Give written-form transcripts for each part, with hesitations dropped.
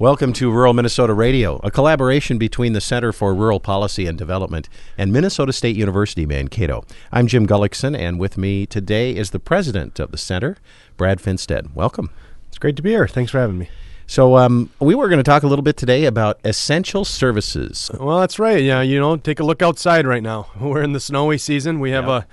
Welcome to Rural Minnesota Radio, a collaboration between the Center for Rural Policy and Development and Minnesota State University, Mankato. I'm Jim Gullickson, and with me today is the president of the center, Brad Finstead. Welcome. It's great to be here. Thanks for having me. So we were going to talk a little bit today about essential services. Well, that's right. Yeah, take a look outside right now. We're in the snowy season. We have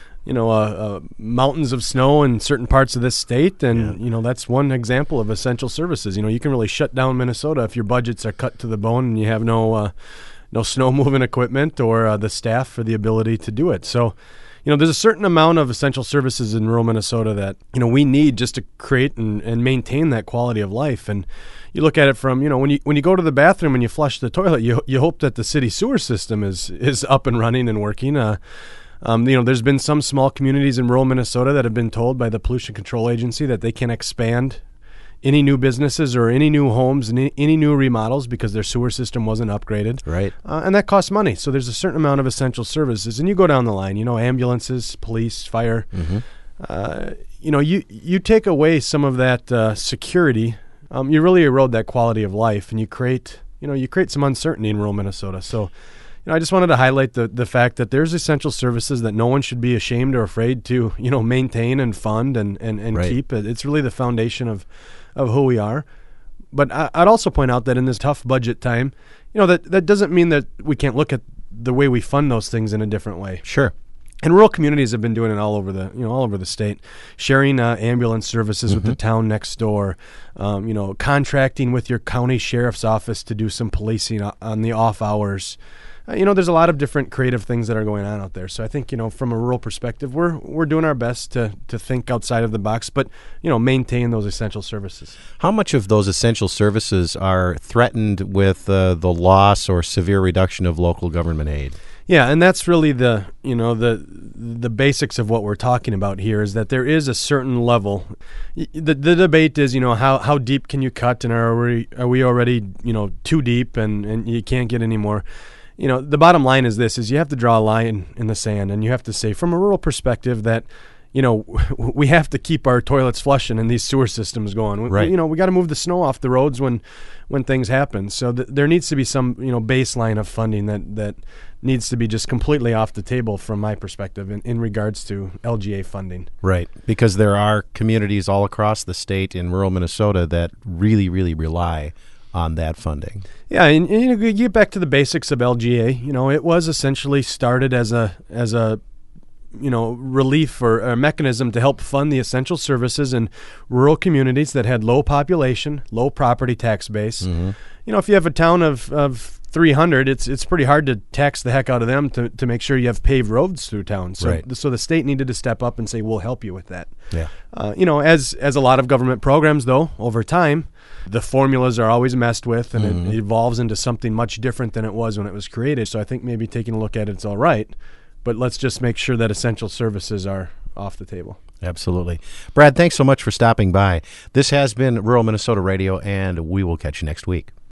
mountains of snow in certain parts of this state, and that's one example of essential services. You can really shut down Minnesota if your budgets are cut to the bone and you have no snow moving equipment or the staff for the ability to do it. So, there's a certain amount of essential services in rural Minnesota that we need just to create and maintain that quality of life. And you look at it from when you go to the bathroom and you flush the toilet, you hope that the city sewer system is up and running and working. There's been some small communities in rural Minnesota that have been told by the Pollution Control Agency that they can expand any new businesses or any new homes and any new remodels because their sewer system wasn't upgraded. Right. And that costs money. So there's a certain amount of essential services. And you go down the line, ambulances, police, fire. Mm-hmm. You take away some of that security. You really erode that quality of life, and you create some uncertainty in rural Minnesota. So I just wanted to highlight the fact that there's essential services that no one should be ashamed or afraid to, maintain and fund and right. keep. It's really the foundation of who we are. But I'd also point out that in this tough budget time, that doesn't mean that we can't look at the way we fund those things in a different way. Sure. And rural communities have been doing it all over the state, sharing ambulance services with the town next door, contracting with your county sheriff's office to do some policing on the off hours. There's a lot of different creative things that are going on out there. So I think, from a rural perspective, we're doing our best to think outside of the box, but, maintain those essential services. How much of those essential services are threatened with the loss or severe reduction of local government aid? Yeah, and that's really the basics of what we're talking about here is that there is a certain level. The debate is, how deep can you cut, and are we already, too deep and you can't get any more. The bottom line is this, is you have to draw a line in the sand, and you have to say from a rural perspective that, we have to keep our toilets flushing and these sewer systems going. Right. We got to move the snow off the roads when things happen. So there needs to be some, baseline of funding that needs to be just completely off the table from my perspective in regards to LGA funding. Right, because there are communities all across the state in rural Minnesota that really, really rely on that funding. Yeah, and you get back to the basics of LGA. It was essentially started as a relief or a mechanism to help fund the essential services in rural communities that had low population, low property tax base. Mm-hmm. If you have a town of 300, it's pretty hard to tax the heck out of them to make sure you have paved roads through town. So, right. So the state needed to step up and say, we'll help you with that. Yeah. As a lot of government programs, though, over time, the formulas are always messed with, and mm-hmm. it evolves into something much different than it was when it was created. So I think maybe taking a look at it's all right, but let's just make sure that essential services are off the table. Absolutely. Brad, thanks so much for stopping by. This has been Rural Minnesota Radio, and we will catch you next week.